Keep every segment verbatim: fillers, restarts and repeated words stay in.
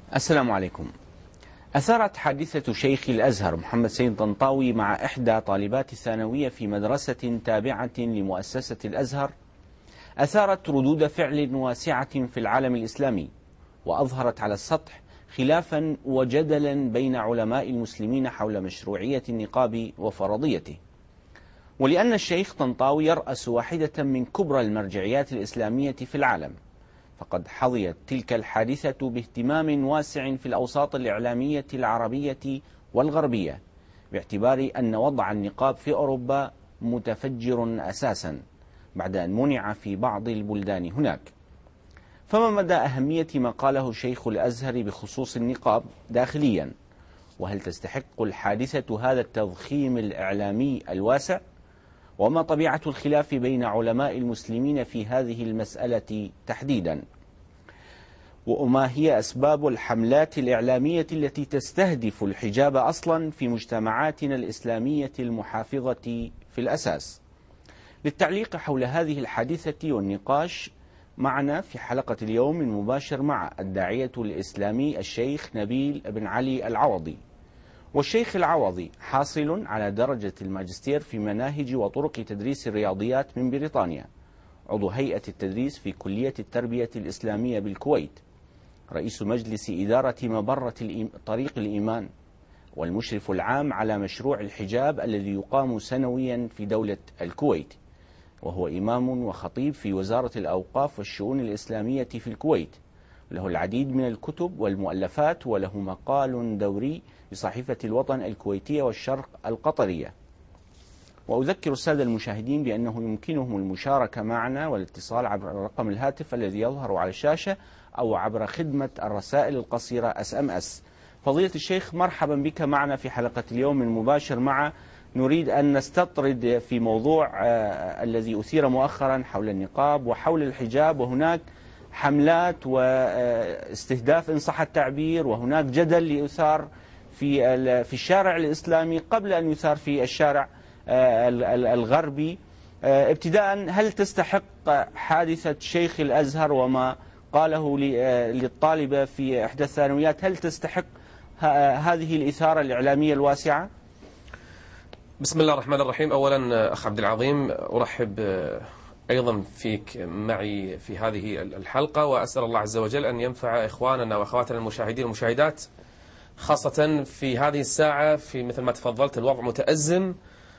السلام عليكم. أثارت حادثة شيخ الأزهر محمد سيد طنطاوي مع إحدى طالبات الثانوية في مدرسة تابعة لمؤسسة الأزهر أثارت ردود فعل واسعة في العالم الإسلامي، وأظهرت على السطح خلافا وجدلا بين علماء المسلمين حول مشروعية النقاب وفرضيته. ولأن الشيخ طنطاوي يرأس واحدة من كبرى المرجعيات الإسلامية في العالم، فقد حظيت تلك الحادثة باهتمام واسع في الأوساط الإعلامية العربية والغربية، باعتبار أن وضع النقاب في أوروبا متفجر أساسا بعد أن منع في بعض البلدان هناك. فما مدى أهمية ما قاله شيخ الأزهر بخصوص النقاب داخليا؟ وهل تستحق الحادثة هذا التضخيم الإعلامي الواسع؟ وما طبيعة الخلاف بين علماء المسلمين في هذه المسألة تحديدا؟ وما هي أسباب الحملات الإعلامية التي تستهدف الحجاب أصلا في مجتمعاتنا الإسلامية المحافظة في الأساس؟ للتعليق حول هذه الحادثة والنقاش معنا في حلقة اليوم المباشر مع الداعية الإسلامي الشيخ نبيل بن علي العوضي. والشيخ العوضي حاصل على درجة الماجستير في مناهج وطرق تدريس الرياضيات من بريطانيا، عضو هيئة التدريس في كلية التربية الإسلامية بالكويت، رئيس مجلس إدارة مبرة طريق الإيمان، والمشرف العام على مشروع الحجاب الذي يقام سنويا في دولة الكويت، وهو إمام وخطيب في وزارة الأوقاف والشؤون الإسلامية في الكويت، له العديد من الكتب والمؤلفات، وله مقال دوري بصحيفة الوطن الكويتية والشرق القطرية. وأذكر السادة المشاهدين بأنه يمكنهم المشاركة معنا والاتصال عبر رقم الهاتف الذي يظهر على الشاشة أو عبر خدمة الرسائل القصيرة اس ام اس. فضيلة الشيخ، مرحبا بك معنا في حلقة اليوم المباشر مع نريد أن نستطرد في موضوع آه الذي أثير مؤخرا حول النقاب وحول الحجاب، وهناك حملات واستهداف إن صح التعبير، وهناك جدل ليثار في في الشارع الإسلامي قبل أن يثار في الشارع الغربي. ابتداء، هل تستحق حادثة شيخ الأزهر وما قاله للطالبة في إحدى الثانويات، هل تستحق هذه الإثارة الإعلامية الواسعة؟ بسم الله الرحمن الرحيم. أولا أخ عبد العظيم، أرحب أيضا فيك معي في هذه الحلقة، وأسأل الله عز وجل أن ينفع إخواننا وأخواتنا المشاهدين والمشاهدات، خاصة في هذه الساعة. في مثل ما تفضلت الوضع متأزم،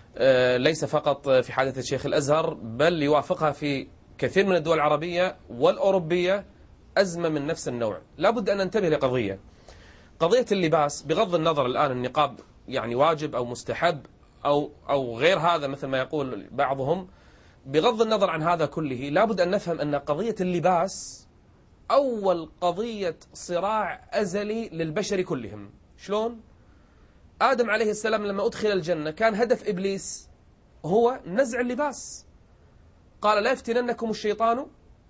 ليس فقط في حادثة شيخ الأزهر، بل يوافقها في كثير من الدول العربية والأوروبية أزمة من نفس النوع. لابد أن ننتبه لقضية قضية اللباس، بغض النظر الآن النقاب يعني واجب أو مستحب أو أو غير هذا مثل ما يقول بعضهم. بغض النظر عن هذا كله، لابد أن نفهم أن قضية اللباس أول قضية صراع أزلي للبشر كلهم. شلون؟ آدم عليه السلام لما أدخل الجنة كان هدف إبليس هو نزع اللباس. قال: لا يفتننكم الشيطان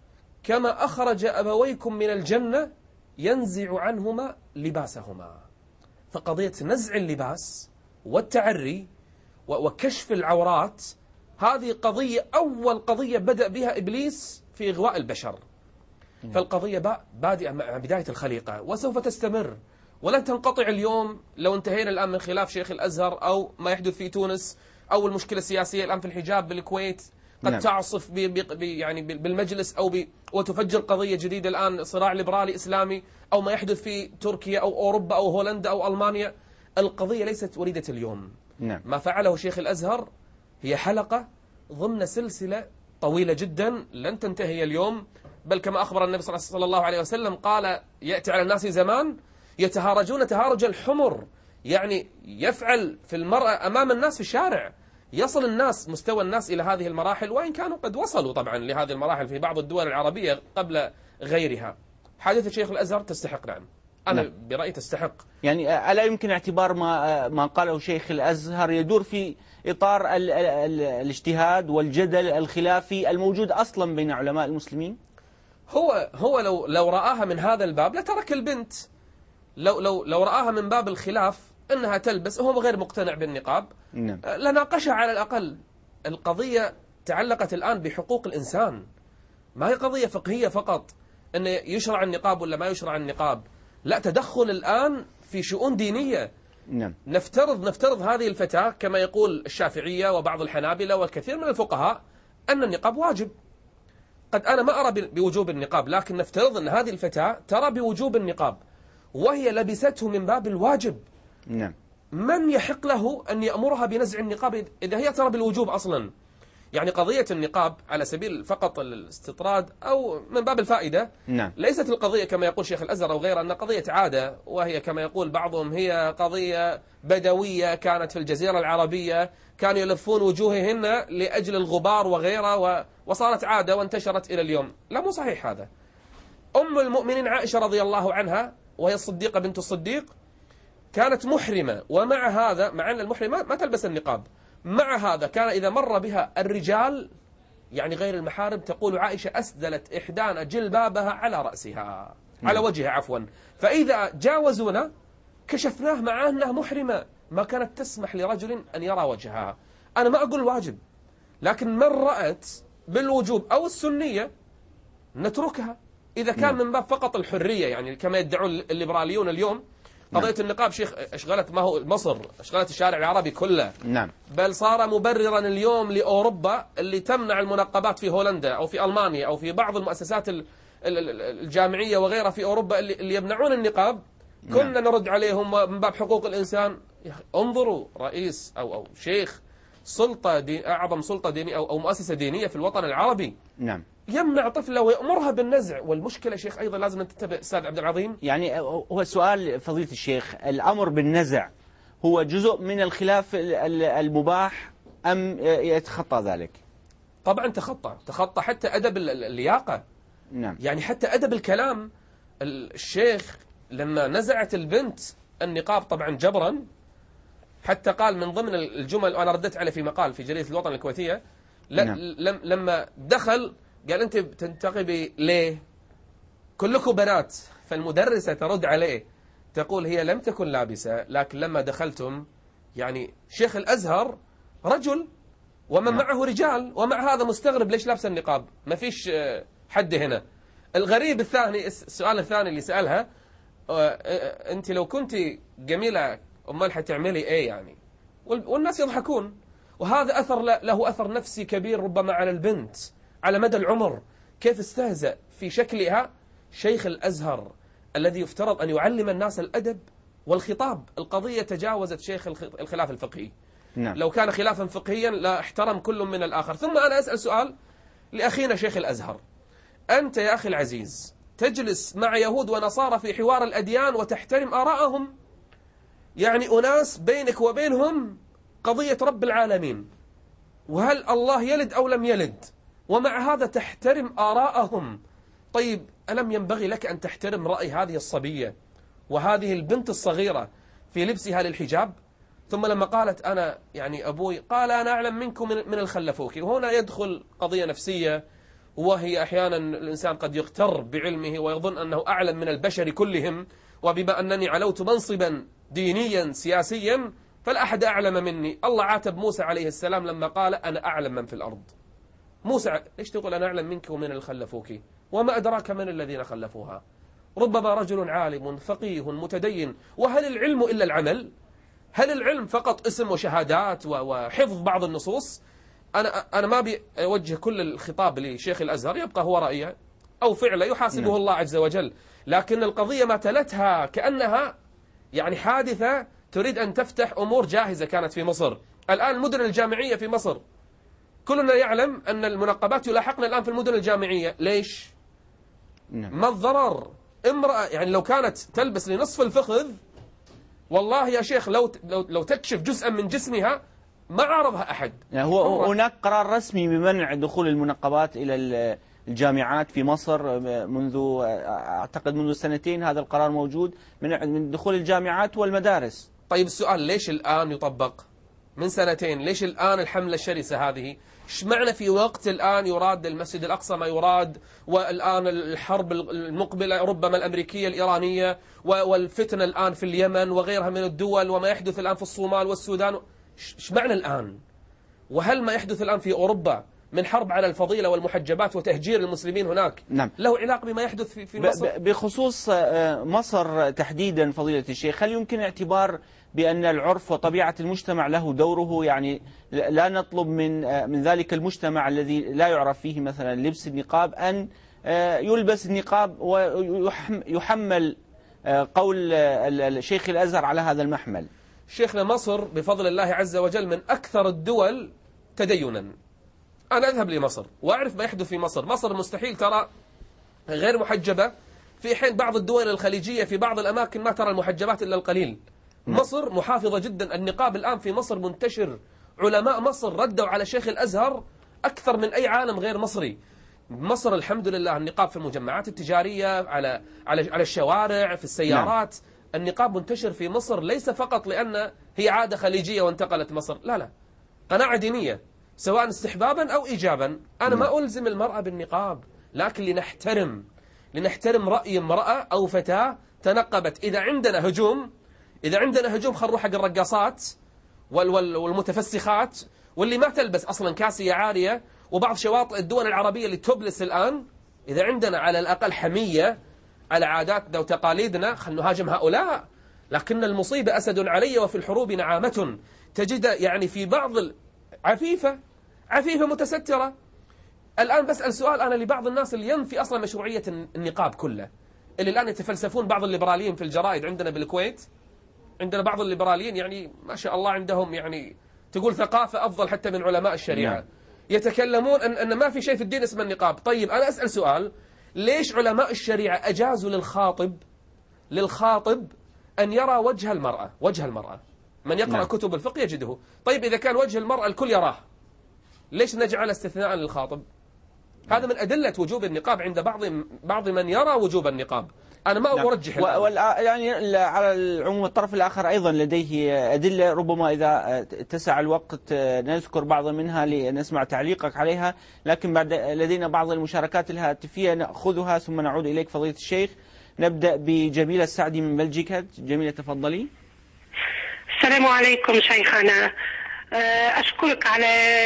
كما أخرج أبويكم من الجنة ينزع عنهما لباسهما. فقضية نزع اللباس والتعري وكشف العورات، هذه قضية أول قضية بدأ بها إبليس في إغواء البشر. فالقضية بادئة مع بداية الخليقة وسوف تستمر ولن تنقطع اليوم. لو انتهينا الآن من خلاف شيخ الأزهر أو ما يحدث في تونس أو المشكلة السياسية الآن في الحجاب بالكويت، قد نعم. تعصف بي بي يعني بالمجلس أو بي وتفجر قضية جديدة الآن، صراع ليبرالي إسلامي، أو ما يحدث في تركيا أو أوروبا أو هولندا أو ألمانيا. القضية ليست وليدة اليوم. نعم. ما فعله شيخ الأزهر هي حلقة ضمن سلسلة طويلة جدا لن تنتهي اليوم، بل كما أخبر النبي صلى الله عليه وسلم قال: يأتي على الناس زمان يتهارجون تهارج الحمر، يعني يفعل في المرأة أمام الناس في الشارع. يصل الناس مستوى الناس إلى هذه المراحل، وإن كانوا قد وصلوا طبعا لهذه المراحل في بعض الدول العربية قبل غيرها. حادثة شيخ الأزهر تستحق، نعم أنا نعم. برأيي تستحق. يعني ألا يمكن اعتبار ما ما قاله شيخ الأزهر يدور في إطار ال ال ال الاجتهاد والجدل الخلافي الموجود أصلا بين علماء المسلمين؟ هو هو لو لو رآها من هذا الباب لترك البنت. لو لو لو رآها من باب الخلاف أنها تلبس، هو غير مقتنع بالنقاب، نعم. لناقشها على الأقل. القضية تعلقت الآن بحقوق الإنسان، ما هي قضية فقهية فقط أن يشرع النقاب ولا ما يشرع النقاب. لا تدخل الآن في شؤون دينية. نعم. نفترض نفترض هذه الفتاة كما يقول الشافعية وبعض الحنابلة والكثير من الفقهاء أن النقاب واجب. قد أنا ما أرى بوجوب النقاب، لكن نفترض أن هذه الفتاة ترى بوجوب النقاب وهي لبسته من باب الواجب. نعم. من يحق له أن يأمرها بنزع النقاب إذا هي ترى بالوجوب أصلا؟ يعني قضية النقاب على سبيل فقط الاستطراد أو من باب الفائدة، نعم. ليست القضية كما يقول شيخ الأزهر أو غيره أن قضية عادة، وهي كما يقول بعضهم هي قضية بدوية كانت في الجزيرة العربية، كانوا يلفون وجوههن لأجل الغبار وغيره وصارت عادة وانتشرت إلى اليوم. لا، مو صحيح هذا. أم المؤمنين عائشة رضي الله عنها وهي الصديقة بنت الصديق كانت محرمة، ومع هذا مع أن المحرمة ما تلبس النقاب، مع هذا كان إذا مر بها الرجال يعني غير المحارم تقول عائشة أسدلت إحدانا جلبابها على رأسها على وجهها عفوا، فإذا جاوزونا كشفناه مع أنها محرمة، ما كانت تسمح لرجل أن يرى وجهها. أنا ما أقول واجب، لكن من رأت بالوجوب أو السنية نتركها إذا كان من باب فقط الحرية، يعني كما يدعون الليبراليون اليوم. قضية النقاب شيخ أشغلت ما هو مصر، أشغلت الشارع العربي كله. نعم. بل صار مبررا اليوم لأوروبا اللي تمنع المنقبات في هولندا أو في ألمانيا أو في بعض المؤسسات الجامعية وغيرها في أوروبا اللي يمنعون النقاب. كنا نعم. نرد عليهم من باب حقوق الإنسان. انظروا رئيس أو أو شيخ سلطة دي أعظم سلطة دينية أو أو مؤسسة دينية في الوطن العربي. نعم. يمنع طفلة ويأمرها بالنزع. والمشكلة شيخ أيضا لازم ننتبه أستاذ عبد العظيم، يعني هو سؤال فضيلة الشيخ، الأمر بالنزع هو جزء من الخلاف المباح أم يتخطى ذلك؟ طبعا تخطى تخطى حتى أدب اللياقة. نعم. يعني حتى أدب الكلام. الشيخ لما نزعت البنت النقاب طبعا جبرا، حتى قال من ضمن الجمل وأنا ردت عليه في مقال في جريدة الوطن الكويتية، نعم. لما دخل قال أنت بتنتقبي ليه؟ كلكم بنات. فالمدرسة ترد عليه تقول هي لم تكن لابسة، لكن لما دخلتم يعني شيخ الأزهر رجل ومن نعم. معه رجال، ومع هذا مستغرب ليش لابسة النقاب. ما فيش حد هنا. الغريب الثاني، السؤال الثاني اللي سألها، أنت لو كنت جميلة أمال حتعملي إيه يعني؟ والناس يضحكون. وهذا أثر له أثر نفسي كبير ربما على البنت على مدى العمر. كيف استهزأ في شكلها شيخ الأزهر الذي يفترض أن يعلم الناس الأدب والخطاب. القضية تجاوزت شيخ الخلاف الفقهي. نعم. لو كان خلافا فقهيا لا احترم كل من الآخر. ثم أنا أسأل سؤال لأخينا شيخ الأزهر، أنت يا أخي العزيز تجلس مع يهود ونصارى في حوار الأديان وتحترم آراءهم، يعني أناس بينك وبينهم قضية رب العالمين، وهل الله يلد أو لم يلد، ومع هذا تحترم آراءهم. طيب ألم ينبغي لك أن تحترم رأي هذه الصبية وهذه البنت الصغيرة في لبسها للحجاب؟ ثم لما قالت أنا يعني أبوي قال أنا أعلم منكم من الخلفوكي، وهنا يدخل قضية نفسية، وهي أحيانا الإنسان قد يغتر بعلمه ويظن أنه أعلم من البشر كلهم، وبما أنني علوت منصبا دينيا سياسيا فلا أحد أعلم مني. الله عاتب موسى عليه السلام لما قال أنا أعلم من في الأرض. موسى ليش تقول أنا أعلم منك ومن الخلفوك؟ وما أدراك من الذين خلفوها؟ ربما رجل عالم فقيه متدين. وهل العلم إلا العمل؟ هل العلم فقط اسم وشهادات وحفظ بعض النصوص؟ أنا أنا ما أبي أوجه كل الخطاب لشيخ الأزهر، يبقى هو رأيه أو فعله يحاسبه نعم. الله عز وجل. لكن القضية ما تلتها كأنها يعني حادثة تريد أن تفتح أمور جاهزة كانت في مصر. الآن المدن الجامعية في مصر كلنا يعلم أن المنقبات يلاحقن الآن في المدن الجامعية. ليش؟ نعم. ما الضرر؟ امرأة يعني لو كانت تلبس لنصف الفخذ والله يا شيخ لو لو, لو تكشف جزءا من جسمها ما عارضها أحد. يعني هو هناك قرار رسمي بمنع دخول المنقبات إلى الجامعات في مصر منذ أعتقد منذ سنتين. هذا القرار موجود من دخول الجامعات والمدارس. طيب السؤال ليش الآن يطبق؟ من سنتين ليش الآن الحملة الشرسة هذه؟ ايش معنى في وقت الآن يراد المسجد الأقصى ما يراد، والآن الحرب المقبلة ربما الأمريكية الإيرانية، والفتنة الآن في اليمن وغيرها من الدول، وما يحدث الآن في الصومال والسودان؟ ايش معنى الآن؟ وهل ما يحدث الآن في أوروبا من حرب على الفضيلة والمحجبات وتهجير المسلمين هناك. نعم. له علاقة بما يحدث في مصر؟ بخصوص مصر تحديدا فضيلة الشيخ، هل يمكن اعتبار بأن العرف وطبيعة المجتمع له دوره؟ يعني لا نطلب من من ذلك المجتمع الذي لا يعرف فيه مثلا لبس النقاب أن يلبس النقاب ويحمل قول الشيخ الأزهر على هذا المحمل. شيخنا، مصر بفضل الله عز وجل من أكثر الدول تدينا. أنا أذهب لمصر وأعرف ما يحدث في مصر. مصر مستحيل ترى غير محجبة، في حين بعض الدول الخليجية في بعض الأماكن ما ترى المحجبات إلا القليل. مصر محافظة جدا. النقاب الآن في مصر منتشر. علماء مصر ردوا على شيخ الأزهر أكثر من أي عالم غير مصري. مصر الحمد لله النقاب في المجمعات التجارية، على على على الشوارع، في السيارات. نعم. النقاب منتشر في مصر ليس فقط لأن هي عادة خليجية وانتقلت مصر، لا لا، قناعة دينية سواء استحبابا أو إيجابا. أنا نعم. ما ألزم المرأة بالنقاب، لكن لنحترم لنحترم رأي امرأة أو فتاة تنقبت. إذا عندنا هجوم إذا عندنا هجوم خلوا حق الرقاصات والمتفسخات واللي ما تلبس أصلا كاسية عارية، وبعض شواطئ الدول العربية اللي تبلس الآن. إذا عندنا على الأقل حمية على عاداتنا وتقاليدنا خلنا نهاجم هؤلاء. لكن المصيبة أسد علي وفي الحروب نعامة. تجد يعني في بعض عفيفة عفيفة متسترة. الآن بسأل سؤال أنا لبعض الناس اللي ينفي أصلا مشروعية النقاب كله، اللي الآن يتفلسفون بعض الليبراليين في الجرائد عندنا بالكويت. عندنا بعض الليبراليين يعني ما شاء الله عندهم يعني تقول ثقافة أفضل حتى من علماء الشريعة. نعم. يتكلمون أن, أن ما في شيء في الدين اسمه النقاب. طيب أنا أسأل سؤال، ليش علماء الشريعة أجازوا للخاطب للخاطب أن يرى وجه المرأة وجه المرأة من يقرأ نعم. كتب الفقه يجده. طيب إذا كان وجه المرأة الكل يراه، ليش نجعل استثناء للخاطب؟ هذا من أدلة وجوب النقاب عند بعض بعض من يرى وجوب النقاب. أنا ما نعم. أرجح وال... يعني على العموم الطرف الآخر أيضا لديه أدلة، ربما إذا اتسع الوقت نذكر بعض منها لنسمع تعليقك عليها، لكن بعد لدينا بعض المشاركات الهاتفية نأخذها ثم نعود إليك فضيلة الشيخ. نبدأ بجميلة السعدي من بلجيكا. جميلة تفضلي. السلام عليكم شيخنا، أشكرك على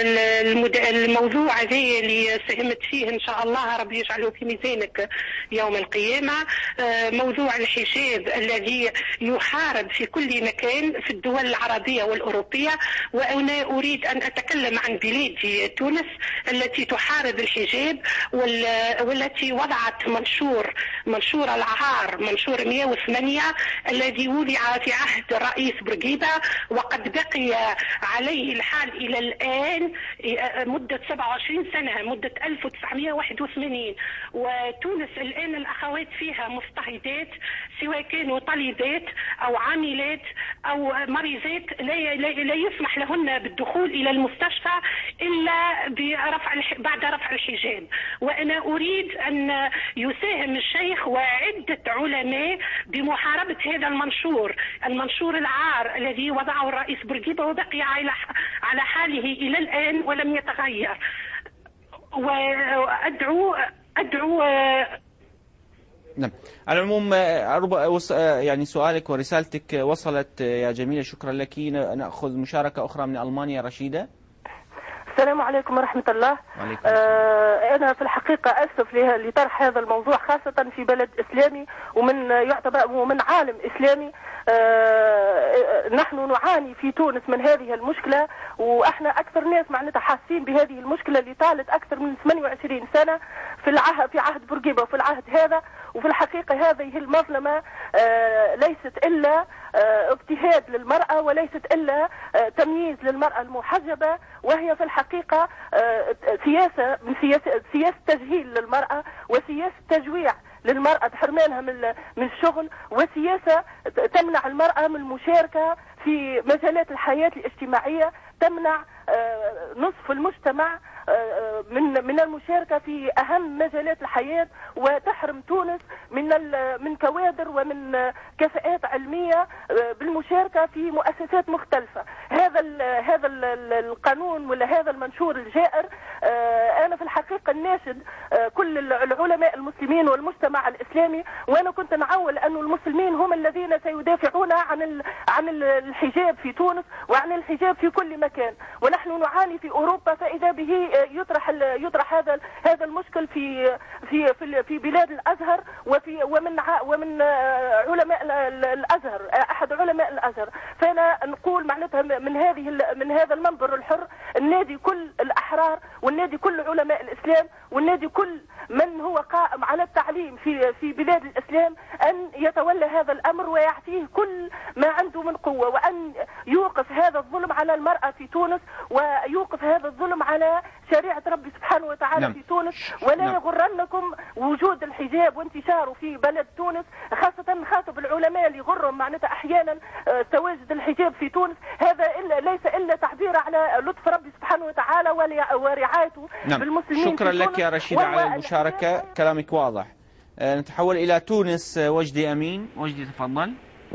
الموضوع هذا اللي ساهمت فيه. إن شاء الله ربي يجعله في ميزانك يوم القيامة. موضوع الحجاب الذي يحارب في كل مكان في الدول العربية والأوروبية، وأنا أريد أن أتكلم عن بلادي تونس التي تحارب الحجاب والتي وضعت منشور منشور العار منشور مئة وثمانية الذي وضع في عهد الرئيس بورقيبة، وقد بقي عليه الحال إلى الآن مدة سبعة وعشرين سنة، مدة ألف وتسعمئة وواحد وثمانين. وتونس الآن الأخوات فيها مضطهدات، سواء كانوا طالبات أو عاملات أو مريضات، لا, لا, لا يسمح لهن بالدخول إلى المستشفى إلا برفع بعد رفع الحجاب. وأنا أريد أن يساهم الشيخ وعدة علماء بمحاربة هذا المنشور المنشور العار الذي وضعه الرئيس بورقيبة وبقي على على حاله إلى الآن ولم يتغير. وأدعو أدعو نعم. على العموم يعني سؤالك ورسالتك وصلت يا جميلة، شكرا لك. نأخذ مشاركة أخرى من ألمانيا. رشيدة. السلام عليكم ورحمة الله. آه أنا في الحقيقة أسف لطرح هذا الموضوع، خاصة في بلد إسلامي ومن يعتبر ومن عالم إسلامي. آه نحن نعاني في تونس من هذه المشكلة، وإحنا أكثر ناس معناتها حاسين بهذه المشكلة اللي طالت أكثر من ثمانية وعشرين سنة في العهد في عهد بورقيبة وفي العهد هذا. وفي الحقيقة هذه المظلمة آه ليست إلا آه اضطهاد للمرأة، وليست إلا آه تمييز للمرأة المحجبة، وهي في الحقيقة آه سياسة من سياسة سياسة تجهيل للمرأة، وسياسة تجويع للمرأة بحرمانها من من الشغل، وسياسة تمنع المرأة من المشاركة في مجالات الحياة الاجتماعية، تمنع آه نصف المجتمع من من المشاركة في أهم مجالات الحياة، وتحرم تونس من من كوادر ومن كفاءات علمية بالمشاركة في مؤسسات مختلفة. هذا هذا ال هذا ال القانون ولا هذا المنشور الجائر. انا في الحقيقه الناشد كل العلماء المسلمين والمجتمع الاسلامي، وانا كنت نعول ان المسلمين هم الذين سيدافعون عن عن الحجاب في تونس وعن الحجاب في كل مكان، ونحن نعاني في اوروبا، فاذا به يطرح يطرح هذا هذا المشكل في في في, في بلاد الازهر وفي ومن ومن علماء الازهر، احد علماء الازهر. فانا نقول معناتها من هذه من هذا المنبر الحر النادي كل الاحرار والنادي كل علماء الاسلام والنادي كل من هو قائم على التعليم في في بلاد الاسلام ان يتولى هذا الامر ويعطيه كل ما عنده من قوه، وان يوقف هذا الظلم على المراه في تونس، ويوقف هذا الظلم على شريعه ربي سبحانه وتعالى نعم. في تونس. ولا نعم. يغرنكم وجود الحجاب وانتشاره في بلد تونس، خاصه نخاطب العلماء اللي يغرهم معناتها احيانا تواجد الحجاب في تونس، هذا إلا ليس الا تعبير على لطف ربي سبحانه وتعالى ورعايته نعم. بالمسلمين. شكرا لك يا رشيدة على المشاركة، كلامك واضح. أه نتحول إلى تونس. وجدي أمين، وجدي تفضل.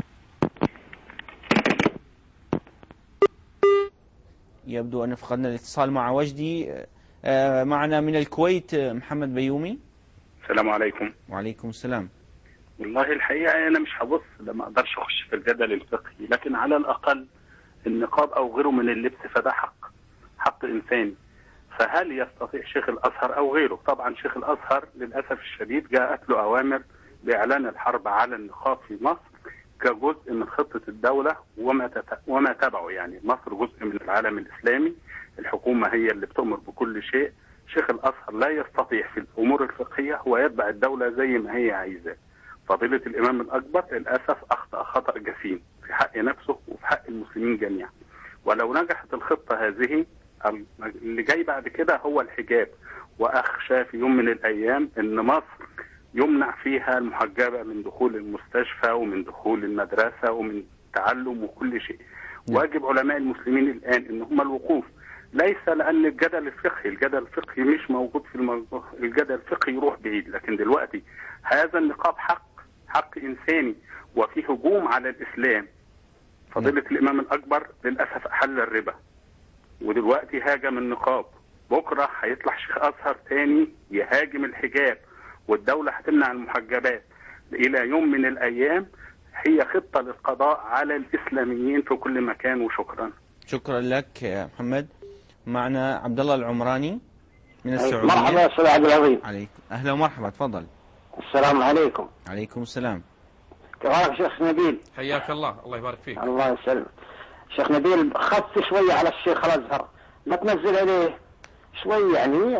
يبدو أن فقدنا الاتصال مع وجدي. أه معنا من الكويت محمد بيومي. السلام عليكم. وعليكم السلام. والله الحقيقة أنا مش هبص، ما أقدرش أخش في الجدل الفقهي، لكن على الأقل النقاب أو غيره من اللبس فده حق حق إنساني. فهل يستطيع شيخ الأزهر أو غيره؟ طبعا شيخ الأزهر للأسف الشديد جاءت له أوامر بإعلان الحرب على النقاب في مصر كجزء من خطة الدولة وما تت... وما تبعه. يعني مصر جزء من العالم الإسلامي، الحكومة هي اللي بتؤمر بكل شيء. شيخ الأزهر لا يستطيع في الأمور الفقهية هو يتبع الدولة زي ما هي عايزاه. فضيلة الإمام الأكبر للأسف أخطأ خطأ جسيم في حق نفسه وفي حق المسلمين جميعا. ولو نجحت الخطة هذه اللي جاي بعد كده هو الحجاب، وأخشى في يوم من الأيام أن مصر يمنع فيها المحجبة من دخول المستشفى ومن دخول المدرسة ومن تعلم وكل شيء. واجب علماء المسلمين الآن أن هم الوقوف، ليس لأن الجدل الفقهي الجدل الفقهي مش موجود في الموضوع، الجدل الفقهي يروح بعيد، لكن دلوقتي هذا النقاب حق حق إنساني وفي هجوم على الإسلام. فضيلة الإمام الأكبر للأسف أحل الربا ودلوقتي هاجم النقاب، بكرة هيطلع شيخ أزهر تاني يهاجم الحجاب والدولة هتمنع المحجبات. إلى يوم من الأيام هي خطة للقضاء على الإسلاميين في كل مكان. وشكرا. شكرا لك يا محمد. معنا عبد الله العمراني من السعودية. مرحبا يا أستاذ عبد العظيم. عليكم أهلا ومرحبا، تفضل. السلام عليكم. عليكم السلام. كيفك شيخ نبيل؟ حياك الله، الله يبارك فيك. الله يسلمك. شيخ نبيل خف شوية على الشيخ الأزهر، لا تنزل عليه شوي يعني.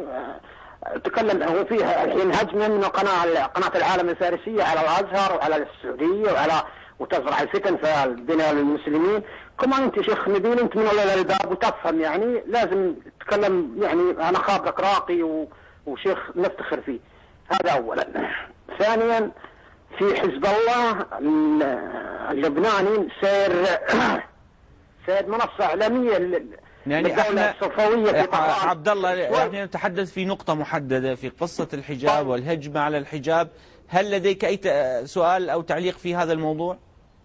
تكلم هو فيها الحين هجمة من قناة قناة العالم الفارسية على الأزهر وعلى السعودية وعلى وتزرع الفتن في بين المسلمين. كمان أنت شيخ نبيل أنت من أولى الباب وتفهم، يعني لازم تتكلم، يعني أنا خابرك راقي و... وشيخ نفتخر فيه. هذا أولا. ثانيا في حزب الله اللبناني سير سير منصة إعلامية يعني احنا عبد الله احنا نتحدث في نقطة محددة في قصة الحجاب والهجمة على الحجاب. هل لديك أي سؤال أو تعليق في هذا الموضوع؟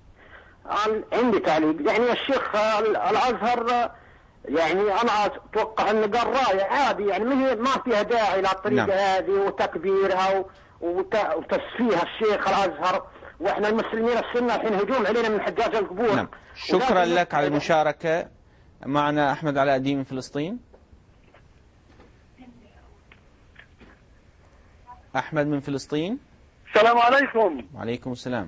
عندي تعليق. يعني الشيخ الأزهر يعني أنا أتوقع أنه قال رأي عادي، يعني ما فيها داعي للطريقة نعم. هذه وتكبيرها وتسفيها الشيخ الأزهر، وإحنا المسلمين السنة الحين هجوم علينا من حجاج القبور نعم. شكرا لك على المشاركة. معنا أحمد علاء الدين من فلسطين. أحمد من فلسطين. السلام عليكم. وعليكم السلام.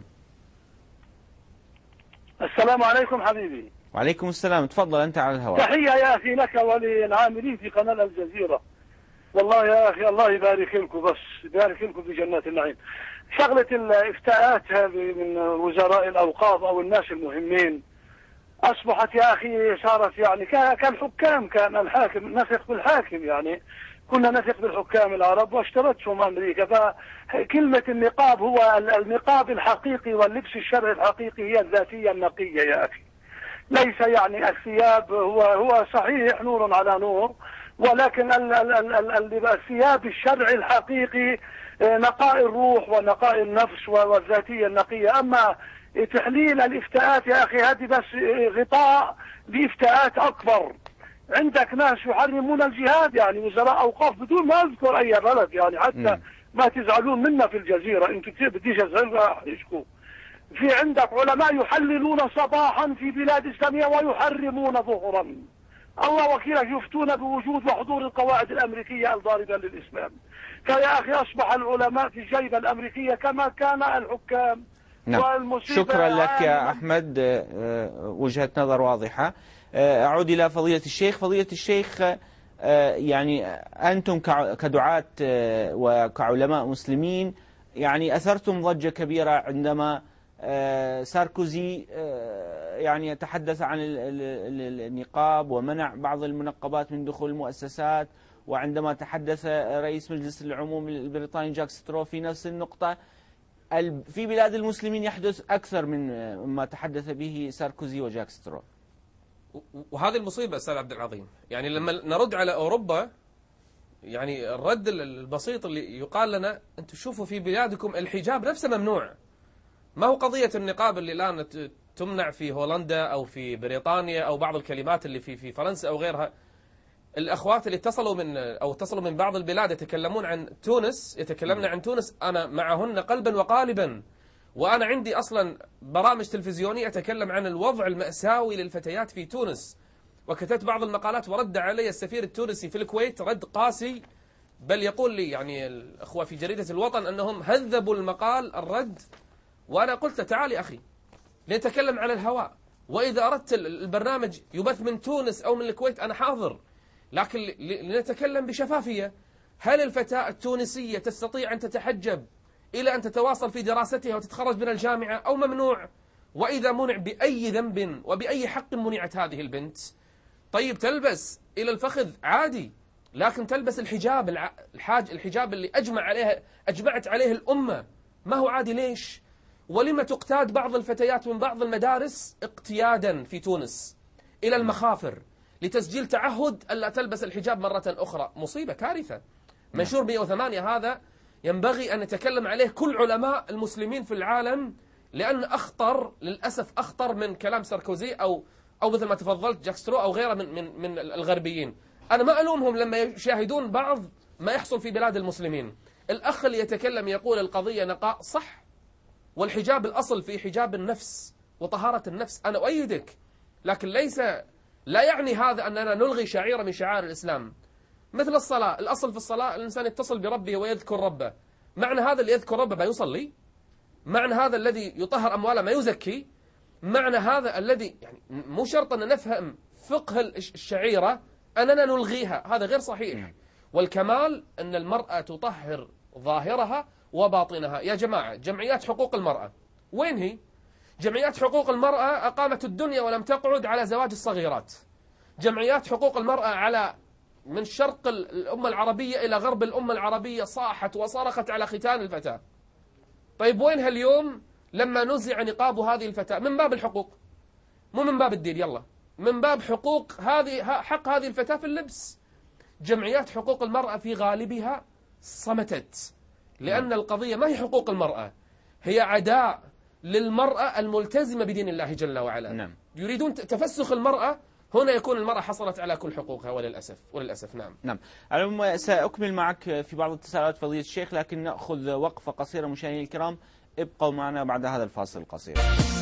السلام عليكم حبيبي. وعليكم السلام، تفضل أنت على الهواء. تحية يا أخي لك وللعاملين في قناة الجزيرة. والله يا أخي الله يبارك لكم، بس يبارك لكم في جنات النعيم. شغلة الإفتاءات هذه من وزراء الأوقاف أو الناس المهمين أصبحت يا أخي صارت يعني كالحكام، كان الحاكم نثق بالحاكم، يعني كنا نثق بالحكام العرب واشترتهم أمريكا. فكلمة النقاب هو النقاب الحقيقي واللبس الشرعي الحقيقي هي الذاتية النقية يا أخي، ليس يعني الثياب. هو هو صحيح نور على نور، ولكن الثياب الشرعي الحقيقي نقاء الروح ونقاء النفس والذاتية النقية. أما تحليل الافتاءات يا أخي هذه بس غطاء لافتاءات أكبر. عندك ناس يحرمون الجهاد، يعني وزراء أوقاف بدون ما أذكر أي بلد، يعني حتى ما تزعلون منا في الجزيرة، أنتم كثير بديش أزعلها يشكو. في عندك علماء يحللون صباحا في بلاد إسلامية ويحرمون ظهرا. الله وكيلك يفتون بوجود وحضور القواعد الأمريكية الضاربة للإسلام. فيا أخي أصبح العلماء في الجيبة الأمريكية كما كان الحكام. نعم. شكرا لك يا أحمد، وجهة نظر واضحة. أعود إلى فضيلة الشيخ. فضيلة الشيخ، يعني أنتم كدعاة وكعلماء مسلمين يعني أثرتم ضجة كبيرة عندما ساركوزي يعني يتحدث عن النقاب ومنع بعض المنقبات من دخول المؤسسات، وعندما تحدث رئيس مجلس العموم البريطاني جاك سترو في نفس النقطة. في بلاد المسلمين يحدث أكثر من ما تحدث به ساركوزي وجاك سترو. وهذه المصيبة أستاذ عبد العظيم، يعني لما نرد على أوروبا، يعني الرد البسيط اللي يقال لنا أنتم شوفوا في بلادكم الحجاب نفسه ممنوع. ما هو قضية النقاب اللي الآن تمنع في هولندا أو في بريطانيا أو بعض الكلمات اللي في في فرنسا أو غيرها. الأخوات اللي اتصلوا من أو اتصلوا من بعض البلاد يتكلمون عن تونس، يتكلمن عن تونس، أنا معهن قلبا وقالبا. وأنا عندي أصلا برامج تلفزيونية أتكلم عن الوضع المأساوي للفتيات في تونس، وكتبت بعض المقالات ورد علي السفير التونسي في الكويت رد قاسي، بل يقول لي يعني الأخوة في جريدة الوطن أنهم هذبوا المقال الرد. وأنا قلت تعالي أخي لنتكلم على الهواء، وإذا أردت البرنامج يبث من تونس أو من الكويت أنا حاضر، لكن لنتكلم بشفافية. هل الفتاة التونسية تستطيع أن تتحجب إلى أن تتواصل في دراستها وتتخرج من الجامعة أو ممنوع؟ وإذا منع بأي ذنب وبأي حق منعت هذه البنت؟ طيب تلبس إلى الفخذ عادي، لكن تلبس الحجاب الحاج الحجاب اللي أجمع عليها أجمعت عليه الأمة ما هو عادي ليش؟ ولما تقتاد بعض الفتيات من بعض المدارس اقتيادا في تونس إلى المخافر لتسجيل تعهد ألا تلبس الحجاب مرة أخرى؟ مصيبة، كارثة. منشور مئة وثمانية هذا ينبغي أن نتكلم عليه كل علماء المسلمين في العالم، لأن أخطر للأسف أخطر من كلام ساركوزي أو أو مثل ما تفضلت جاك سترو أو غيره من من من الغربيين. أنا ما ألومهم لما يشاهدون بعض ما يحصل في بلاد المسلمين. الأخ اللي يتكلم يقول القضية نقاء، صح، والحجاب الأصل في حجاب النفس وطهارة النفس، أنا أؤيدك، لكن ليس لا يعني هذا أننا نلغي شعيرة من شعائر الإسلام. مثل الصلاة، الأصل في الصلاة الإنسان يتصل بربه ويذكر ربه. معنى هذا اللي يذكر ربه ما يصلي؟ معنى هذا الذي يطهر أمواله ما يزكي؟ معنى هذا الذي يعني مو شرط أن نفهم فقه الشعيرة أننا نلغيها، هذا غير صحيح. والكمال أن المرأة تطهر ظاهرها وباطنها. يا جماعة، جمعيات حقوق المرأة وين هي؟ جمعيات حقوق المرأة أقامت الدنيا ولم تقعد على زواج الصغيرات. جمعيات حقوق المرأة على من شرق الأمة العربية إلى غرب الأمة العربية صاحت وصرخت على ختان الفتاة. طيب وينها اليوم لما نزع نقاب هذه الفتاة؟ من باب الحقوق، مو من باب الدين، يلا من باب حقوق هذه حق هذه الفتاة في اللبس. جمعيات حقوق المرأة في غالبها صمتت، لأن القضية ما هي حقوق المرأة، هي عداء للمرأة الملتزمة بدين الله جل وعلا. نعم. يريدون تفسخ المرأة، هنا يكون المرأة حصلت على كل حقوقها وللأسف وللأسف. نعم نعم. على العموم سأكمل معك في بعض الاتصالات فضيلة الشيخ، لكن نأخذ وقفة قصيرة. مشاهدينا الكرام ابقوا معنا بعد هذا الفاصل القصير.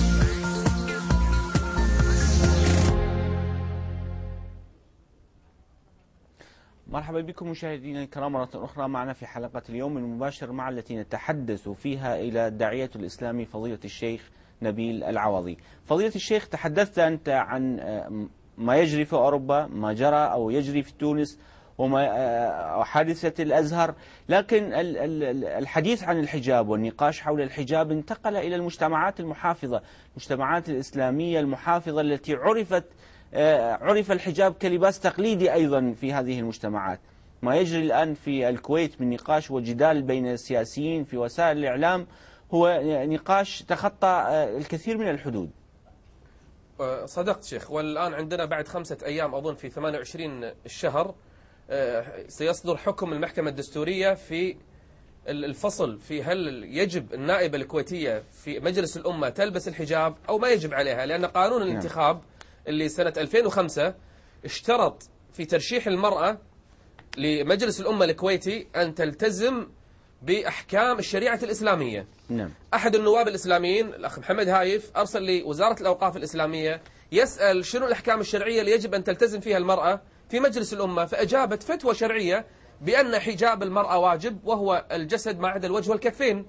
مرحبا بكم مشاهدينا الكرام مرة أخرى معنا في حلقة اليوم المباشر مع التي نتحدث فيها إلى الداعية الإسلامي فضيلة الشيخ نبيل العوضي. فضيلة الشيخ، تحدثت أنت عن ما يجري في أوروبا، ما جرى أو يجري في تونس، وما حادثة الأزهر، لكن الحديث عن الحجاب والنقاش حول الحجاب انتقل إلى المجتمعات المحافظة، المجتمعات الإسلامية المحافظة التي عرفت عرف الحجاب كلباس تقليدي أيضا في هذه المجتمعات. ما يجري الآن في الكويت من نقاش وجدال بين السياسيين في وسائل الإعلام هو نقاش تخطى الكثير من الحدود. صدقت شيخ، والآن عندنا بعد خمسة أيام أظن في ثمانية وعشرين الشهر سيصدر حكم المحكمة الدستورية في الفصل في هل يجب النائبة الكويتية في مجلس الأمة تلبس الحجاب أو ما يجب عليها، لأن قانون الانتخاب اللي سنة ألفين وخمسة اشترط في ترشيح المرأة لمجلس الأمة الكويتي أن تلتزم بأحكام الشريعة الإسلامية. نعم. أحد النواب الإسلاميين الأخ محمد هايف أرسل لوزارة الأوقاف الإسلامية يسأل شنو الأحكام الشرعية اللي يجب أن تلتزم فيها المرأة في مجلس الأمة، فأجابت فتوى شرعية بأن حجاب المرأة واجب، وهو الجسد ما عدا الوجه والكفين.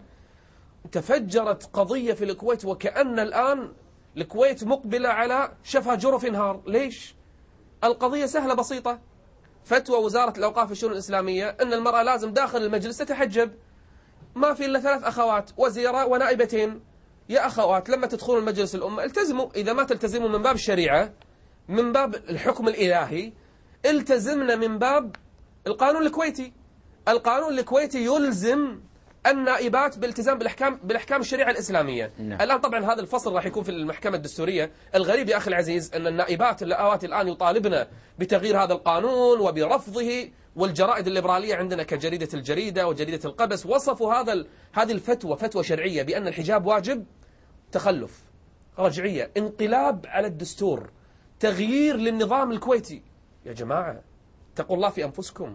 تفجرت قضية في الكويت، وكأن الآن الكويت مقبلة على شفا جرف نهار. ليش؟ القضية سهلة بسيطة، فتوى وزارة الأوقاف والشؤون الإسلامية أن المرأة لازم داخل المجلس تتحجب. ما في إلا ثلاث أخوات، وزيرة ونائبتين. يا أخوات لما تدخلوا المجلس الأمة التزموا، إذا ما تلتزموا من باب الشريعة من باب الحكم الإلهي، التزمنا من باب القانون الكويتي. القانون الكويتي يلزم النائبات بالالتزام بالأحكام بالأحكام الشريعة الإسلامية. نعم. الآن طبعا هذا الفصل راح يكون في المحكمة الدستورية. الغريب يا أخي العزيز أن النائبات اللواتي الآن يطالبن بتغيير هذا القانون وبرفضه، والجرائد الليبرالية عندنا كجريدة الجريدة وجريدة القبس وصفوا هذا هذه الفتوى فتوى شرعية بأن الحجاب واجب. تخلف، رجعية، انقلاب على الدستور، تغيير للنظام الكويتي. يا جماعة اتقوا الله في أنفسكم.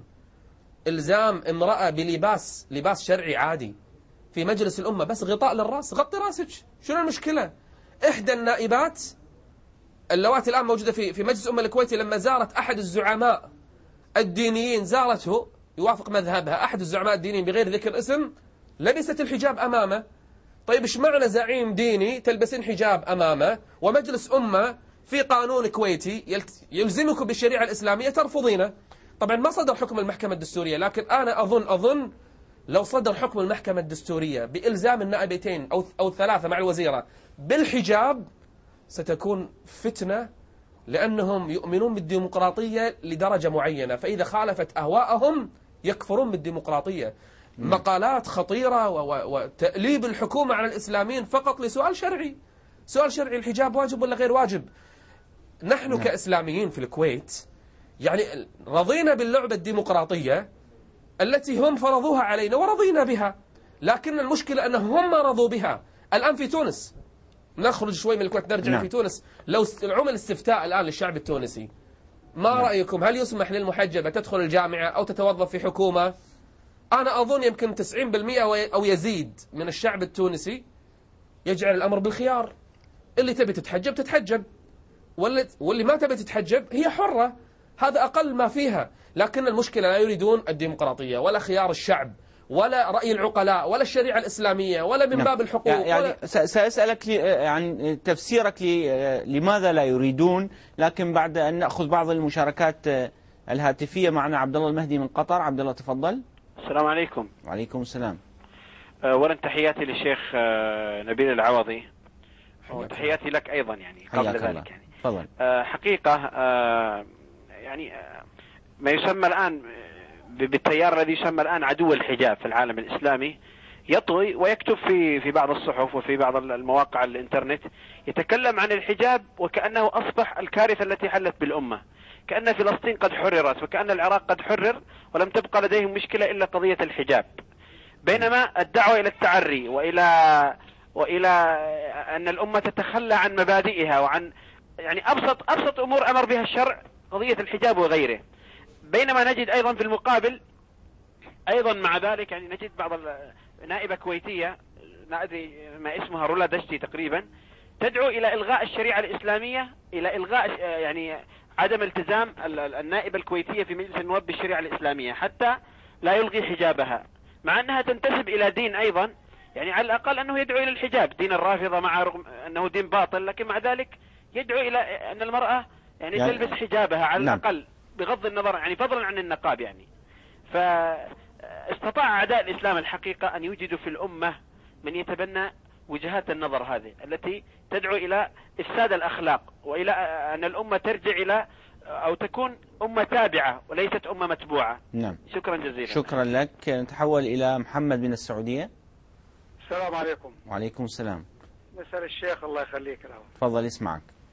إلزام امرأة بلباس لباس شرعي عادي في مجلس الأمة، بس غطاء للرأس، غطي راسك، شنو المشكلة؟ إحدى النائبات اللواتي الآن موجودة في في مجلس الأمة الكويتي لما زارت أحد الزعماء الدينيين، زارته يوافق مذهبها أحد الزعماء الدينيين بغير ذكر اسم، لبست الحجاب أمامه. طيب إيش معنى زعيم ديني تلبسين حجاب أمامه ومجلس أمة في قانون كويتي يلزمكم بالشريعة الإسلامية ترفضينه؟ طبعا ما صدر حكم المحكمة الدستورية، لكن أنا أظن أظن لو صدر حكم المحكمة الدستورية بإلزام النائبتين أو أو الثلاثة مع الوزيرة بالحجاب ستكون فتنة، لأنهم يؤمنون بالديمقراطية لدرجة معينة، فإذا خالفت أهواءهم يكفرون بالديمقراطية. مقالات خطيرة وتأليب الحكومة على الإسلاميين فقط لسؤال شرعي. سؤال شرعي، الحجاب واجب ولا غير واجب؟ نحن نعم. كإسلاميين في الكويت يعني رضينا باللعبة الديمقراطية التي هم فرضوها علينا ورضينا بها، لكن المشكلة أنهم هم رضوا بها. الآن في تونس، نخرج شوي من الكويت نرجع نعم. في تونس، لو عمل استفتاء الآن للشعب التونسي، ما نعم. رأيكم؟ هل يسمح للمحجبة تدخل الجامعة أو تتوظف في حكومة؟ أنا أظن يمكن تسعين بالمئة أو يزيد من الشعب التونسي يجعل الأمر بالخيار. اللي تبي تتحجب تتحجب، واللي, واللي ما تبي تتحجب هي حرة. هذا أقل ما فيها. لكن المشكلة لا يريدون الديمقراطية ولا خيار الشعب ولا رأي العقلاء ولا الشريعة الإسلامية ولا من نعم. باب الحقوق. يعني ولا سأسألك عن تفسيرك لماذا لا يريدون، لكن بعد أن نأخذ بعض المشاركات الهاتفية معنا عبد الله المهدي من قطر. عبد الله تفضل. السلام عليكم. وعليكم السلام. أولا تحياتي للشيخ نبيل العوضي وتحياتي لك أيضا يعني قبل ذلك الله. يعني تفضل. حقيقة يعني ما يسمى الآن بالتيار الذي يسمى الآن عدو الحجاب في العالم الإسلامي يطغي ويكتب في في بعض الصحف وفي بعض المواقع الإنترنت يتكلم عن الحجاب وكأنه أصبح الكارثة التي حلت بالأمة، كأن فلسطين قد حررت وكأن العراق قد حرر ولم تبقى لديهم مشكلة إلا قضية الحجاب، بينما الدعوة إلى التعري وإلى وإلى أن الأمة تتخلى عن مبادئها وعن يعني أبسط أبسط أمور أمر بها الشرع قضية الحجاب وغيره. بينما نجد أيضا في المقابل أيضا مع ذلك يعني نجد بعض نائبة كويتية لا أدري ما اسمها رولا دشتي تقريبا تدعو إلى إلغاء الشريعة الإسلامية، إلى إلغاء يعني عدم التزام النائبة الكويتية في مجلس النواب بالشريعة الإسلامية حتى لا يلغي حجابها، مع أنها تنتسب إلى دين أيضا يعني على الأقل أنه يدعو إلى الحجاب، دين الرافضة مع رغم أنه دين باطل لكن مع ذلك يدعو إلى أن المرأة يعني, يعني تلبس حجابها على نعم. الأقل بغض النظر يعني فضلا عن النقاب يعني. فاستطاع أعداء الإسلام الحقيقة أن يوجدوا في الأمة من يتبنى وجهات النظر هذه التي تدعو إلى إفساد الأخلاق وإلى أن الأمة ترجع إلى أو تكون أمة تابعة وليست أمة متبوعة. نعم. شكرا جزيلا. شكرا لك. نتحول إلى محمد من السعودية. السلام عليكم. وعليكم السلام. مساء الشيخ الله يخليك له. تفضل اسمعك.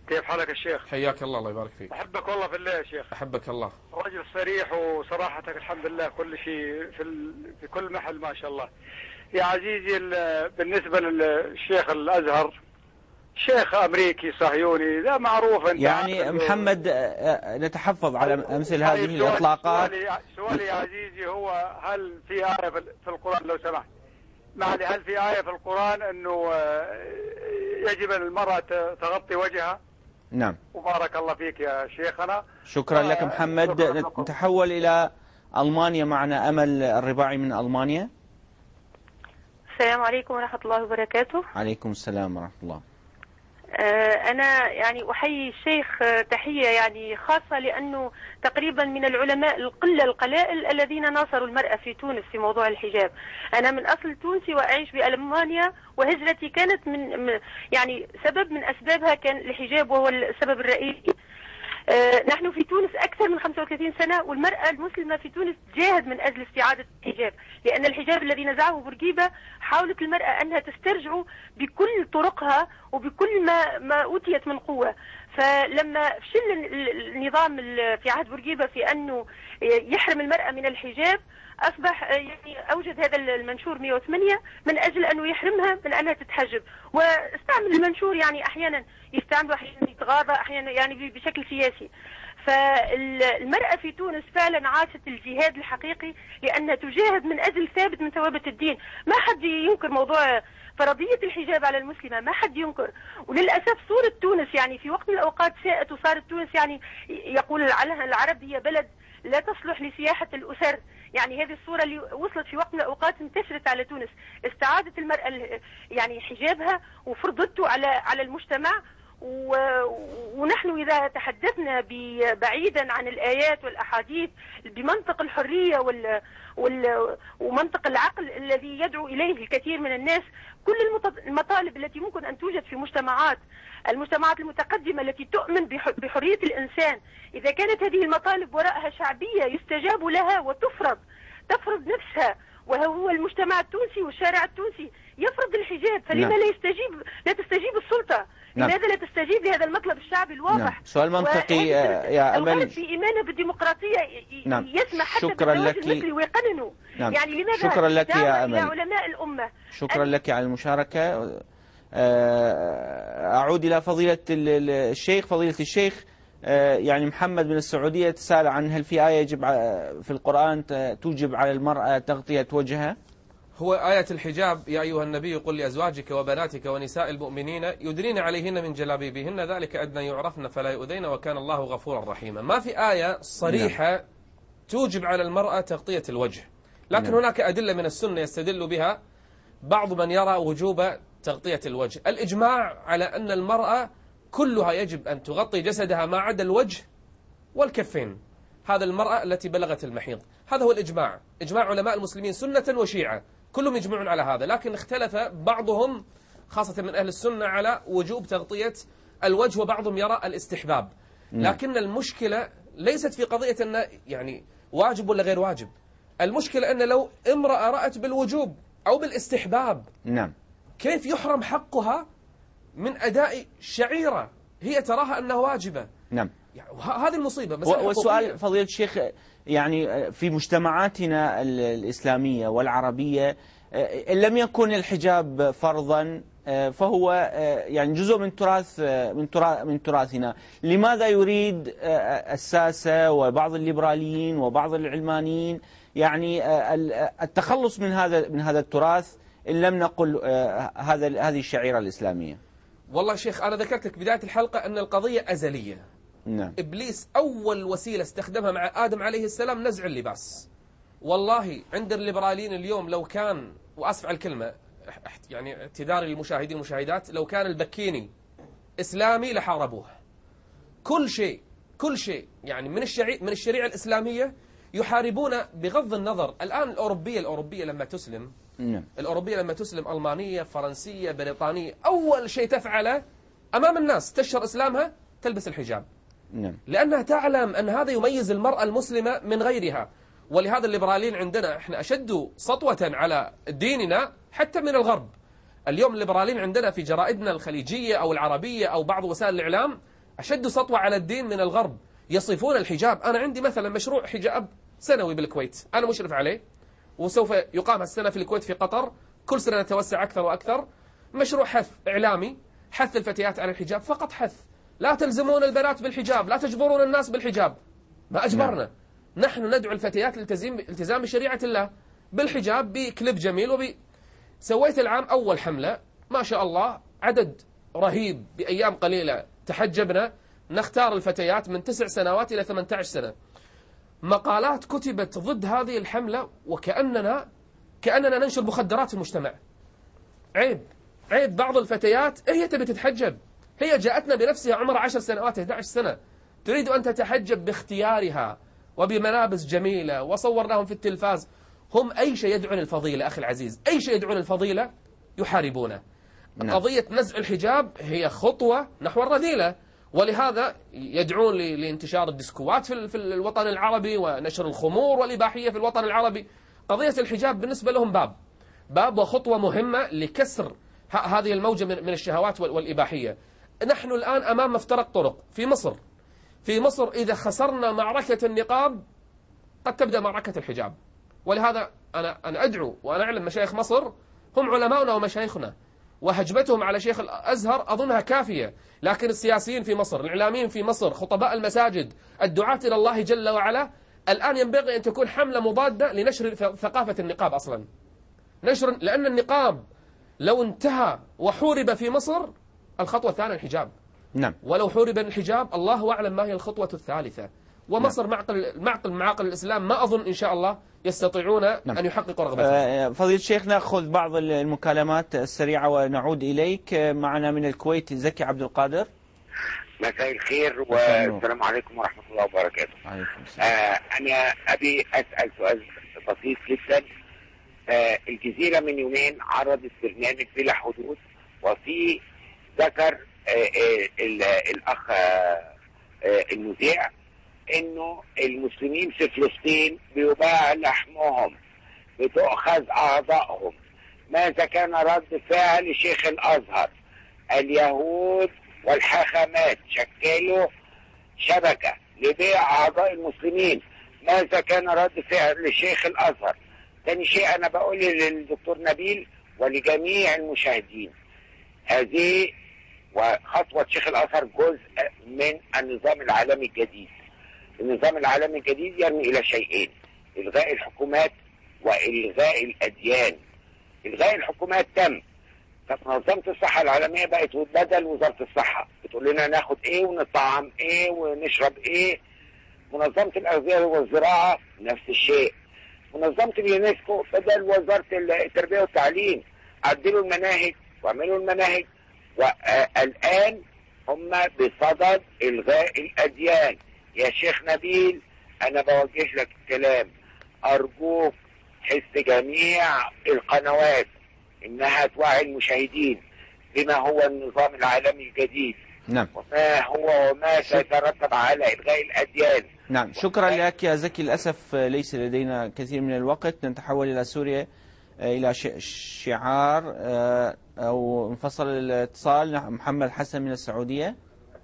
كيف حالك يا شيخ؟ حياك الله، الله يبارك فيك. أحبك والله في الله يا شيخ. أحبك الله. رجل صريح وصراحتك الحمد لله كل شيء في ال... في كل محل ما شاء الله. يا عزيزي بالنسبة للشيخ الأزهر شيخ أمريكي صهيوني ذا معروف. أنت يعني محمد نتحفظ على مثل هذه الإطلاقات. سؤالي, سؤالي يا عزيزي هو هل في آية في القرآن لو سمحت معلي هل في آية في القرآن أنه يجب أن المرأة تغطي وجهها؟ نعم. وبارك الله فيك يا شيخنا. شكرا لك محمد. نتحول إلى ألمانيا، معنا أمل الرباعي من ألمانيا. السلام عليكم ورحمة الله وبركاته. عليكم السلام ورحمة الله. أنا يعني أحيي الشيخ تحية يعني خاصة، لأنه تقريبا من العلماء القلة القلائل الذين ناصروا المرأة في تونس في موضوع الحجاب. أنا من أصل تونسي وأعيش بألمانيا، وهجرتي كانت من يعني سبب من أسبابها كان الحجاب، وهو السبب الرئيسي. نحن في تونس أكثر من خمسة وثلاثين سنة، والمرأة المسلمة في تونس تجاهد من أجل استعادة الحجاب، لأن الحجاب الذي نزعه بورقيبة حاولت المرأة أنها تسترجعه بكل طرقها وبكل ما ما أوتيت من قوة. فلما فشل النظام في عهد بورقيبة في أنه يحرم المرأة من الحجاب، أصبح يعني أوجد هذا المنشور مئة وثمانية من أجل أنه يحرمها من أنها تتحجب. واستعمل المنشور يعني أحيانا يستعمل، أحيانا يتغاضى، أحيانا يعني بشكل سياسي. فالمرأة في تونس فعلا عاشت الجهاد الحقيقي، لأنها تجاهد من أجل ثابت من ثوابت الدين. ما حد ينكر موضوع فرضية الحجاب على المسلمة، ما حد ينكر. وللأسف صورة تونس يعني في وقت من الأوقات ساءت، وصارت تونس يعني يقول العرب هي بلد لا تصلح لسياحة الأسر. يعني هذه الصورة اللي وصلت في وقت من الأوقات انتشرت على تونس. استعادت المرأة يعني حجابها وفرضته على على المجتمع. ونحن إذا تحدثنا بعيدا عن الآيات والأحاديث بمنطق الحرية وال وال ومنطق العقل الذي يدعو إليه الكثير من الناس، كل المطالب التي ممكن أن توجد في مجتمعات المجتمعات المتقدمة التي تؤمن بحرية الإنسان، إذا كانت هذه المطالب وراءها شعبية يستجاب لها وتفرض تفرض نفسها، وهو المجتمع التونسي والشارع التونسي يفرض الحجاب، فلما لا يستجيب لا تستجيب السلطة؟ نعم. لماذا لا تستجيب لهذا المطلب الشعبي الواضح؟ نعم. سؤال منطقي يا أمل. الغرب في إيمانه بالديمقراطية نعم. يسمح حتى شكرا لك المثلي ويقننه. نعم. يعني لماذا شكرا لك يا أمل. علماء الأمة. شكرا أن... لك على المشاركة. أعود إلى فضيلة الشيخ. فضيلة الشيخ، يعني محمد من السعودية تسأل عن هل في آية يجب في القرآن توجب على المرأة تغطية وجهها؟ هو آية الحجاب: يا أيها النبي قل لأزواجك وبناتك ونساء المؤمنين يدنين عليهن من جلابيبهن ذلك أدنى يعرفن فلا يؤذين وكان الله غفورا رحيما. ما في آية صريحة نعم. توجب على المرأة تغطية الوجه، لكن نعم. هناك أدلة من السنة يستدل بها بعض من يرى وجوب تغطية الوجه. الإجماع على أن المرأة كلها يجب أن تغطي جسدها ما عدا الوجه والكفين. هذا المرأة التي بلغت المحيض، هذا هو الإجماع، إجماع علماء المسلمين سنة وشيعة، كلهم يجمعون على هذا. لكن اختلف بعضهم خاصة من أهل السنة على وجوب تغطية الوجه، وبعضهم يرى الاستحباب. لكن المشكلة ليست في قضية أن يعني واجب ولا غير واجب، المشكلة أن لو امرأة رأت بالوجوب أو بالاستحباب نعم كيف يحرم حقها من أداء شعيرة هي تراها أنها واجبة؟ نعم يعني هذه المصيبة. بس والسؤال فضيلة الشيخ، يعني في مجتمعاتنا الإسلامية والعربية إن لم يكن الحجاب فرضا فهو يعني جزء من تراث من من تراثنا، لماذا يريد الساسة وبعض الليبراليين وبعض العلمانيين يعني التخلص من هذا من هذا التراث إن لم نقل هذا هذه الشعيرة الإسلامية؟ والله شيخ، أنا ذكرت لك بداية الحلقة أن القضية أزلية. نعم. إبليس أول وسيلة استخدمها مع آدم عليه السلام نزع اللباس. والله عند الليبراليين اليوم لو كان، وأسف على الكلمة يعني اعتذاري للمشاهدين والمشاهدات، لو كان البكيني إسلامي لحاربوه. كل شيء كل شيء يعني من الشريعة من الشريعة الإسلامية يحاربون بغض النظر. الآن الأوروبية الأوروبية لما تسلم نعم. الأوروبية لما تسلم ألمانية فرنسية بريطانية أول شيء تفعله أمام الناس تشهر إسلامها تلبس الحجاب. نعم. لأنها تعلم أن هذا يميز المرأة المسلمة من غيرها. ولهذا الليبراليين عندنا احنا أشد سطوة على ديننا حتى من الغرب. اليوم الليبراليين عندنا في جرائدنا الخليجية أو العربية أو بعض وسائل الإعلام أشد سطوة على الدين من الغرب، يصفون الحجاب. أنا عندي مثلا مشروع حجاب سنوي بالكويت، أنا مشرف عليه، وسوف يقام السنة في الكويت في قطر، كل سنة نتوسع أكثر وأكثر. مشروع حث إعلامي، حث الفتيات على الحجاب، فقط حث. لا تلزمون البنات بالحجاب، لا تجبرون الناس بالحجاب. ما أجبرنا. نحن ندعو الفتيات للتزام التزام بشريعة الله بالحجاب بكليب جميل. وبي سويت العام أول حملة، ما شاء الله عدد رهيب، بأيام قليلة تحجبنا. نختار الفتيات من تسع سنوات إلى ثمانية عشر سنة. مقالات كتبت ضد هذه الحملة، وكأننا كأننا ننشر مخدرات في المجتمع. عيب عيب. بعض الفتيات هي تبي تتحجب، هي جاءتنا بنفسها عمرها عشر سنوات إحدى عشرة سنة، تريد أن تتحجب باختيارها وبملابس جميلة، وصورناهم في التلفاز. هم أي شيء يدعون الفضيلة أخي العزيز، أي شيء يدعون الفضيلة يحاربونه. نعم. قضية نزع الحجاب هي خطوة نحو الرذيلة، ولهذا يدعون لانتشار الديسكوات في الوطن العربي ونشر الخمور والإباحية في الوطن العربي. قضية الحجاب بالنسبة لهم باب باب وخطوة مهمة لكسر هذه الموجة من الشهوات والإباحية. نحن الآن أمام مفترق طرق. في مصر في مصر إذا خسرنا معركة النقاب قد تبدأ معركة الحجاب. ولهذا أنا أنا أدعو وأنا أعلم مشايخ مصر هم علماؤنا ومشايخنا، وهجمتهم على شيخ الأزهر أظنها كافية. لكن السياسيين في مصر، الإعلاميين في مصر، خطباء المساجد، الدعاة إلى الله جل وعلا، الآن ينبغي أن تكون حملة مضادة لنشر ثقافة النقاب أصلا. نشر، لأن النقاب لو انتهى وحورب في مصر، الخطوة الثانية الحجاب. نعم. ولو حورب الحجاب الله أعلم ما هي الخطوة الثالثة. ومصر نعم. معقل معقل معاقل الإسلام، ما أظن إن شاء الله يستطيعون نعم. أن يحققوا رغبتهم. فضيلة الشيخ، نأخذ بعض المكالمات السريعة ونعود إليك. معنا من الكويت زكي عبد القادر. مساء الخير والسلام عليكم ورحمة الله وبركاته. آه أنا أبي أسأل سؤال بسيط جدا. آه الجزيرة من يومين عرضت برنامج بلا حدود، وفي ذكر آه آه الأخ آه المذيع إنه المسلمين في فلسطين بيباع لحمهم، بتؤخذ أعضائهم. ماذا كان رد فعل شيخ الأزهر؟ اليهود والحاخامات شكلوا شبكة لبيع أعضاء المسلمين. ماذا كان رد فعل شيخ الأزهر؟ ثاني شيء أنا بقول للدكتور نبيل ولجميع المشاهدين، هذه وخطوة شيخ الأزهر جزء من النظام العالمي الجديد. النظام العالمي الجديد يرمي إلى شيئين: إلغاء الحكومات وإلغاء الأديان. إلغاء الحكومات تم، فمنظمة الصحة العالمية بقت بدل وزارة الصحة بتقول لنا ناخد إيه ونطعم إيه ونشرب إيه. منظمة الأغذية والزراعة نفس الشيء. منظمة اليونسكو بدل وزارة التربية والتعليم. عدلوا المناهج واعملوا المناهج. والآن هم بصدد إلغاء الأديان. يا شيخ نبيل أنا بوجه لك الكلام، أرجوك حس جميع القنوات إنها توعي المشاهدين بما هو النظام العالمي الجديد. نعم. وما هو وما سيترتب على إلغاء الأديان. نعم، شكرا لك يا زكي. للأسف ليس لدينا كثير من الوقت، نتحول إلى سوريا إلى شعار أو انفصل الاتصال. محمد حسن من السعودية.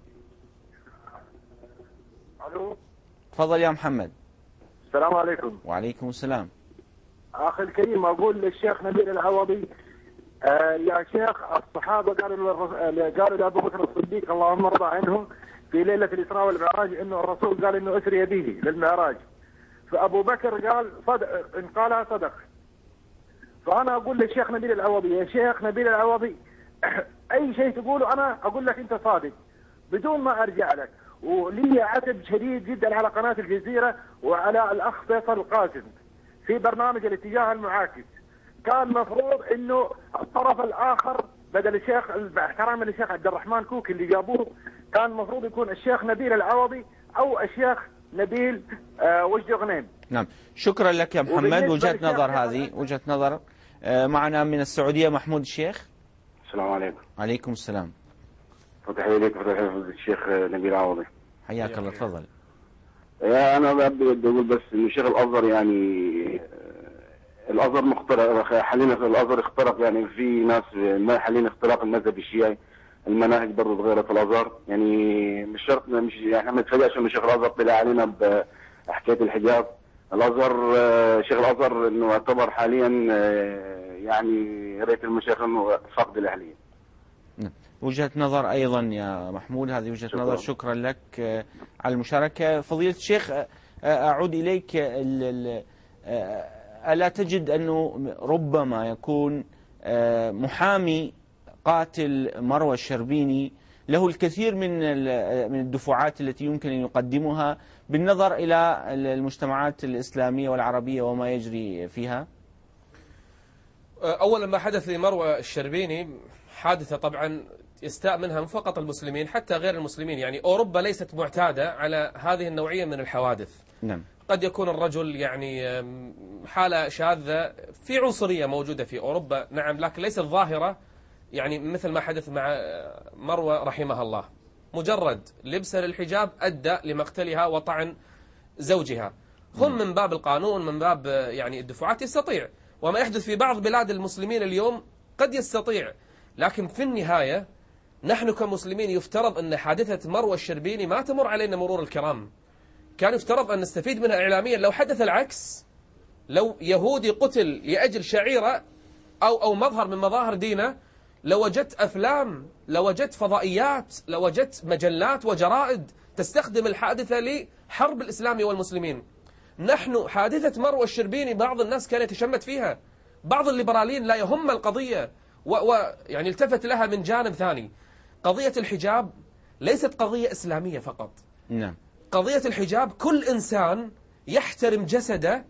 الو، تفضل يا محمد. السلام عليكم. وعليكم السلام. اخي الكريم، اقول للشيخ نبيل العوضي، آه يا شيخ، الصحابه قالوا قالوا لابو بكر الصديق اللهم ارضى عنه في ليله الاسراء والمعراج انه الرسول قال انه اسري به للمعراج، فابو بكر قال صدق، ان قالها صدق. فانا اقول للشيخ نبيل العوضي، يا شيخ نبيل العوضي اي شيء تقوله انا اقول لك انت صادق بدون ما ارجع لك. ولي عتب شديد جدا على قناة الجزيرة وعلى الأخ فيصل القاسم في برنامج الاتجاه المعاكس. كان مفروض إنه الطرف الآخر بدل الشيخ باحترام الشيخ عبد الرحمن كوكي اللي جابوه، كان مفروض يكون الشيخ نبيل العوضي أو الشيخ نبيل آه وجد غنيم. نعم، شكرا لك يا محمد. وجهة نظر هذه وجهة نظر. آه معنا من السعودية محمود الشيخ. السلام عليكم. عليكم السلام. فتحية لك فتحية الشيخ نبيل العوضي. حياك الله، تفضل. يا أنا بدي أقول بس إن الشيخ الأزهر يعني الأزهر مخترق، حاليا الأزهر اخترق، يعني في ناس ما حاليا اختراق المذهب الشيعي، المناهج برضه اتغيرت في الازهر، يعني مش شرط مش احنا ما نتفاجئش ان شيخ الازهر طلع علينا بحكايه الحجاب. الازهر شيخ الازهر انه يعتبر حاليا يعني يا ريت المشايخ انه فقد الاهليه. وجهة نظر أيضا يا محمود، هذه وجهة شكرا. نظر. شكرا لك على المشاركة. فضيلة الشيخ أعود إليك، ألا تجد أنه ربما يكون محامي قاتل مروى الشربيني له الكثير من من الدفعات التي يمكن أن يقدمها بالنظر إلى المجتمعات الإسلامية والعربية وما يجري فيها؟ أولا ما حدث لمروى الشربيني حادثة طبعا يستاء منها فقط المسلمين حتى غير المسلمين، يعني أوروبا ليست معتادة على هذه النوعية من الحوادث. نعم. قد يكون الرجل يعني حالة شاذة في عنصرية موجودة في أوروبا، نعم، لكن ليست ظاهرة يعني مثل ما حدث مع مروى رحمها الله. مجرد لبسها للحجاب أدى لمقتلها وطعن زوجها. هم من باب القانون، من باب يعني الدفعات يستطيع، وما يحدث في بعض بلاد المسلمين اليوم قد يستطيع، لكن في النهاية نحن كمسلمين يفترض أن حادثة مروى الشربيني ما تمر علينا مرور الكرام. كان يفترض أن نستفيد منها إعلاميا. لو حدث العكس، لو يهودي قتل لأجل شعيرة أو أو مظهر من مظاهر دينه، لوجدت أفلام، لوجدت فضائيات، لوجدت مجلات وجرائد تستخدم الحادثة لحرب الإسلام والمسلمين. نحن حادثة مروى الشربيني بعض الناس كان يتشمت فيها، بعض الليبراليين لا يهم القضية ويعني التفت لها من جانب ثاني. قضية الحجاب ليست قضية إسلامية فقط. نعم. قضية الحجاب كل إنسان يحترم جسده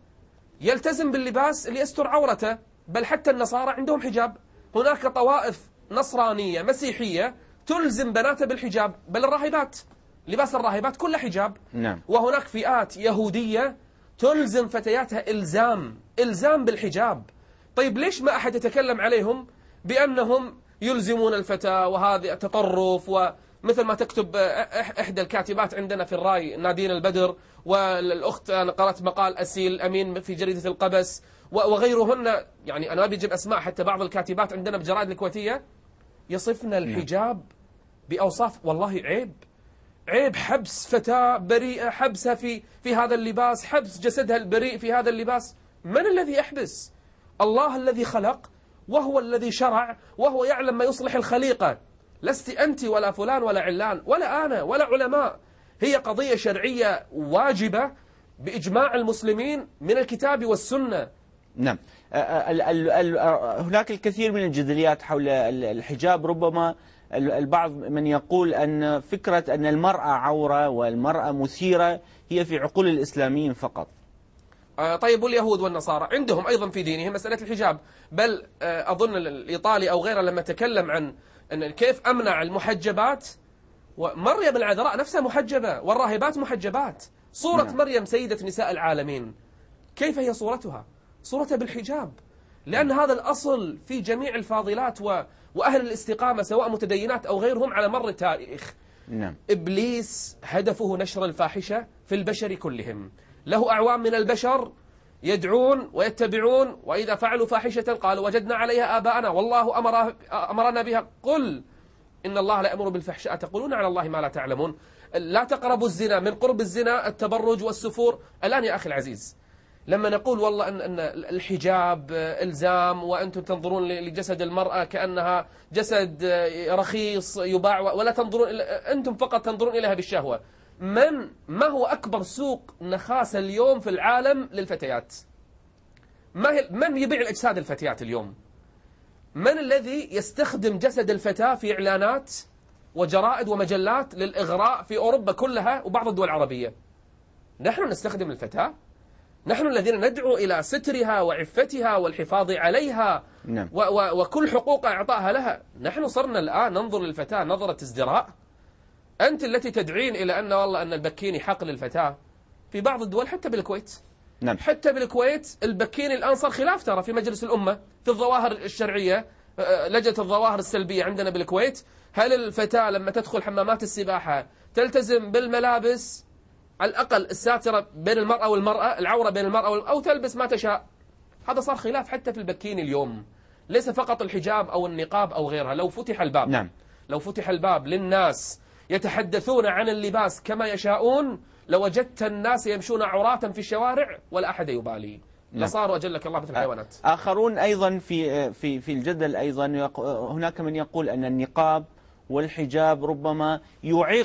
يلتزم باللباس اللي يستر عورته، بل حتى النصارى عندهم حجاب. هناك طوائف نصرانية مسيحية تلزم بناتها بالحجاب، بل الراهبات لباس الراهبات كله حجاب. نعم. وهناك فئات يهودية تلزم فتياتها إلزام إلزام بالحجاب. طيب ليش ما أحد يتكلم عليهم بأنهم يلزمون الفتاة وهذا تطرف؟ ومثل ما تكتب إحدى الكاتبات عندنا في الراي نادين البدر، والأخت أنا قرأت مقال أسيل أمين في جريدة القبس وغيرهن، يعني أنا بيجيب أسماء حتى بعض الكاتبات عندنا بجرائد الكويتية يصفن الحجاب بأوصاف والله عيب. عيب حبس فتاة بريئة، حبسها في في هذا اللباس، حبس جسدها البريء في هذا اللباس. من الذي يحبس؟ الله الذي خلق، وهو الذي شرع، وهو يعلم ما يصلح الخليقة. لست أنت ولا فلان ولا علان ولا أنا ولا علماء. هي قضية شرعية واجبة بإجماع المسلمين من الكتاب والسنة. نعم. هناك الكثير من الجدليات حول الحجاب. ربما البعض من يقول أن فكرة أن المرأة عورة والمرأة مثيرة هي في عقول الإسلاميين فقط. طيب واليهود والنصارى عندهم أيضا في دينهم مسألة الحجاب، بل أظن الإيطالي أو غيره لما تكلم عن أن كيف أمنع المحجبات، ومريم العذراء نفسها محجبة والراهبات محجبات. صورة نعم. مريم سيدة نساء العالمين كيف هي صورتها؟ صورتها بالحجاب، لأن نعم. هذا الأصل في جميع الفاضلات و... وأهل الاستقامة سواء متدينات أو غيرهم على مر التاريخ. نعم. إبليس هدفه نشر الفاحشة في البشر كلهم، له أعوام من البشر يدعون ويتبعون، وإذا فعلوا فاحشة قالوا وجدنا عليها آباءنا والله أمر أمرنا بها. قل إن الله لا يأمر بالفحشاء تقولون على الله ما لا تعلمون. لا تقربوا الزنا، من قرب الزنا التبرج والسفور. الآن يا أخي العزيز لما نقول والله أن, أن الحجاب إلزام وأنتم تنظرون لجسد المرأة كأنها جسد رخيص يباع، ولا تنظرون أنتم فقط تنظرون إليها بالشهوة. من ما هو أكبر سوق نخاسة اليوم في العالم للفتيات؟ ما هي من يبيع الأجساد الفتيات اليوم؟ من الذي يستخدم جسد الفتاة في إعلانات وجرائد ومجلات للإغراء في أوروبا كلها وبعض الدول العربية؟ نحن نستخدم الفتاة، نحن الذين ندعو إلى سترها وعفتها والحفاظ عليها نعم. و و وكل حقوق إعطائها لها. نحن صرنا الآن ننظر للفتاة نظرة ازدراء. أنت التي تدعين إلى أن والله أن البكيني حق للفتاة في بعض الدول، حتى بالكويت نعم. حتى بالكويت البكيني الآن صار خلاف ترى في مجلس الأمة في الظواهر الشرعية، لجنة الظواهر السلبية عندنا بالكويت. هل الفتاة لما تدخل حمامات السباحة تلتزم بالملابس على الأقل الساترة بين المرأة والمرأة، العورة بين المرأة والمرأة، أو تلبس ما تشاء؟ هذا صار خلاف حتى في البكيني اليوم، ليس فقط الحجاب أو النقاب أو غيرها. لو فتح الباب نعم. لو فتح الباب للناس يتحدثون عن اللباس كما يشاءون لوجدت الناس يمشون عراة في الشوارع ولا أحد يبالي، لصاروا أجلك الله مثل الحيوانات. آخرون أيضا في في في الجدل أيضا هناك من يقول أن النقاب والحجاب ربما يعيق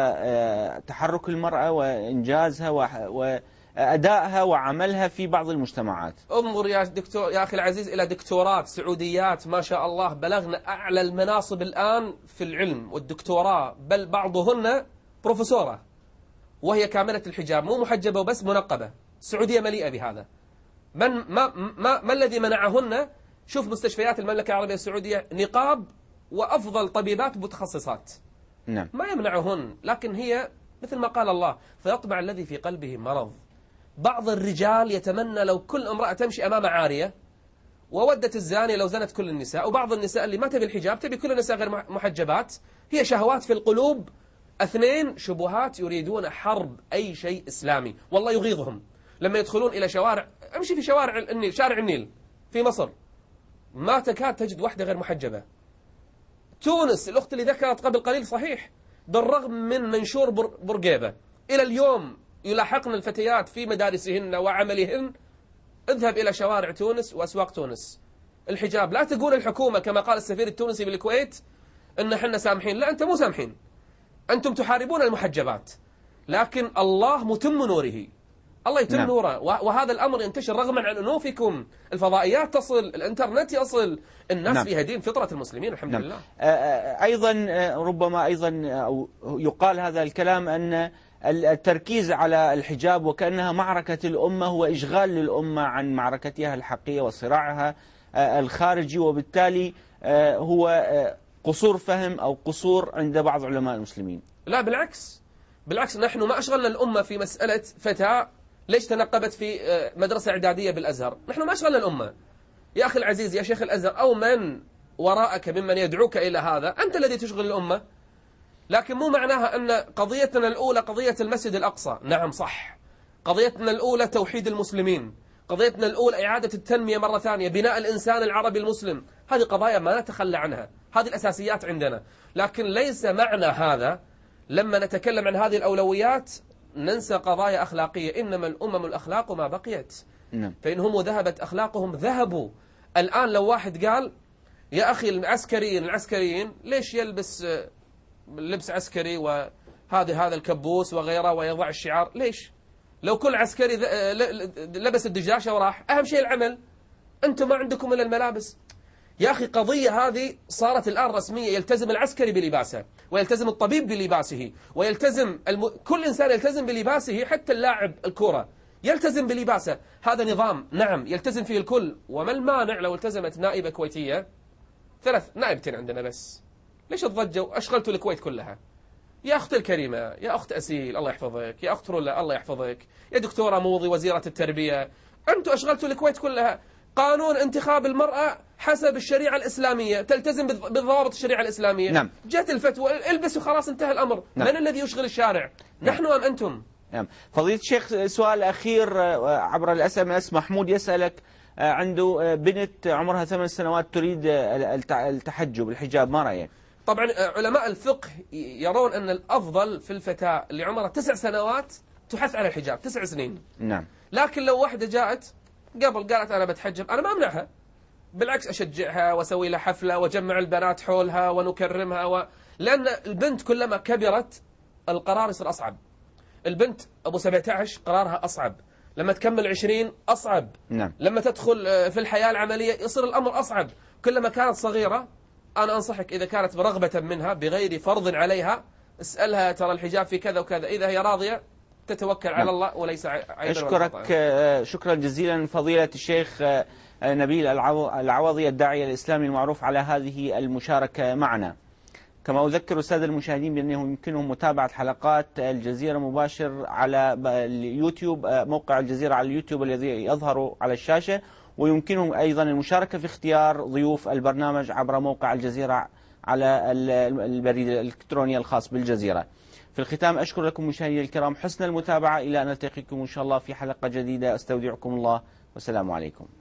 تحرك المرأة وإنجازها وأدائها وعملها في بعض المجتمعات. انظر يا دكتور يا أخي العزيز إلى دكتورات سعوديات ما شاء الله بلغنا أعلى المناصب الآن في العلم والدكتوراه، بل بعضهن بروفيسورة وهي كاملة الحجاب، مو محجبة وبس، منقبة. السعودية مليئة بهذا. من ما ما ما الذي منعهن؟ شوف مستشفيات المملكة العربية السعودية نقاب وأفضل طبيبات متخصصات. نعم. ما يمنعهن، لكن هي مثل ما قال الله فيطمع الذي في قلبه مرض. بعض الرجال يتمنى لو كل امرأة تمشي أمام عارية، وودت الزانية لو زنت كل النساء، وبعض النساء اللي ما تبي الحجاب تبي كل النساء غير محجبات. هي شهوات في القلوب. اثنين، شبهات يريدون حرب أي شيء إسلامي، والله يغيظهم لما يدخلون إلى شوارع. امشي في شوارع النيل، شارع النيل في مصر ما تكاد تجد واحدة غير محجبة. تونس الأخت اللي ذكرت قبل قليل صحيح، بالرغم من منشور برقيبة إلى اليوم يلاحقن الفتيات في مدارسهن وعملهن. اذهب إلى شوارع تونس وأسواق تونس. الحجاب، لا تقول الحكومة كما قال السفير التونسي بالكويت إن احنا سامحين، لا، أنت مو سامحين، أنتم تحاربون المحجبات، لكن الله متم نوره، الله يتم نعم. نوره، وهذا الأمر ينتشر رغما عن أنوفكم. الفضائيات تصل، الإنترنت يصل، الناس نعم. فيها دين فطرة المسلمين الحمد نعم. لله. أيضا ربما أيضا يقال هذا الكلام أن التركيز على الحجاب وكأنها معركة الأمة هو إشغال للأمة عن معركتها الحقيقية وصراعها الخارجي، وبالتالي هو قصور فهم أو قصور عند بعض علماء المسلمين. لا بالعكس، بالعكس نحن ما أشغلنا الأمة في مسألة فتاة ليش تنقبت في مدرسة إعدادية بالأزهر. نحن ما أشغلنا الأمة يا أخي العزيز يا شيخ الأزهر أو من وراءك ممن يدعوك إلى هذا، أنت الذي تشغل الأمة. لكن مو معناها أن قضيتنا الأولى قضية المسجد الأقصى. نعم صح، قضيتنا الأولى توحيد المسلمين، قضيتنا الأولى إعادة التنمية مرة ثانية، بناء الإنسان العربي المسلم. هذه قضايا ما نتخلى عنها، هذه الأساسيات عندنا. لكن ليس معنى هذا لما نتكلم عن هذه الأولويات ننسى قضايا أخلاقية. إنما الأمم الأخلاق ما بقيت. نعم. فإنهم ذهبت أخلاقهم ذهبوا. الآن لو واحد قال يا أخي العسكريين العسكريين ليش يلبس لبس عسكري وهذا هذا الكبوس وغيره ويضع الشعار، ليش؟ لو كل عسكري لبس الدجاشة وراح، أهم شيء العمل، أنتم ما عندكم إلا الملابس. يا أخي قضية هذه صارت الآن رسمية، يلتزم العسكري بلباسه ويلتزم الطبيب بلباسه ويلتزم الم... كل إنسان يلتزم بلباسه، حتى اللاعب الكرة يلتزم بلباسه. هذا نظام نعم يلتزم فيه الكل. وما المانع لو التزمت نائبة كويتية، ثلاث نائبتين عندنا بس، ليش الضجة أشغلتوا الكويت كلها؟ يا أخت الكريمة، يا أخت أسيل الله يحفظك، يا أخت رولا الله يحفظك، يا دكتورة موضي وزيرة التربية، أنتوا أشغلتوا الكويت كلها. قانون انتخاب المرأة حسب الشريعة الإسلامية، تلتزم بضوابط الشريعة الإسلامية. نعم. جاءت الفتوى البس وخلاص انتهى الأمر. نعم. من الذي يشغل الشارع؟ نعم. نحن أم أنتم؟ نعم. فضيلة الشيخ سؤال أخير عبر الأس ام اس. محمود يسألك، عنده بنت عمرها ثمان سنوات تريد التحجب الحجاب، ما رأيك؟ طبعا علماء الفقه يرون أن الأفضل في الفتاة اللي عمرها تسع سنوات تحث على الحجاب، تسع سنين. نعم. لكن لو واحدة جاءت قبل قالت أنا بتحجب، أنا ما أمنعها، بالعكس أشجعها وأسوي لها حفلة وجمع البنات حولها ونكرمها و... لأن البنت كلما كبرت القرار يصير أصعب. البنت أبو سبعة عشر قرارها أصعب، لما تكمل عشرين أصعب. نعم. لما تدخل في الحياة العملية يصير الأمر أصعب. كلما كانت صغيرة أنا أنصحك إذا كانت برغبة منها بغير فرض عليها اسألها ترى الحجاب في كذا وكذا، إذا هي راضية تتوكل على الله وليس عيبا. أشكرك شكرا جزيلا فضيلة الشيخ نبيل العوضي الداعية الإسلامي المعروف على هذه المشاركة معنا. كما أذكر السادة المشاهدين بأنه يمكنهم متابعة حلقات الجزيرة مباشر على اليوتيوب، موقع الجزيرة على اليوتيوب الذي يظهر على الشاشة، ويمكنهم أيضا المشاركة في اختيار ضيوف البرنامج عبر موقع الجزيرة على البريد الإلكتروني الخاص بالجزيرة. في الختام أشكر لكم مشاهدينا الكرام حسن المتابعة، إلى أن نلتقيكم إن شاء الله في حلقة جديدة. أستودعكم الله والسلام عليكم.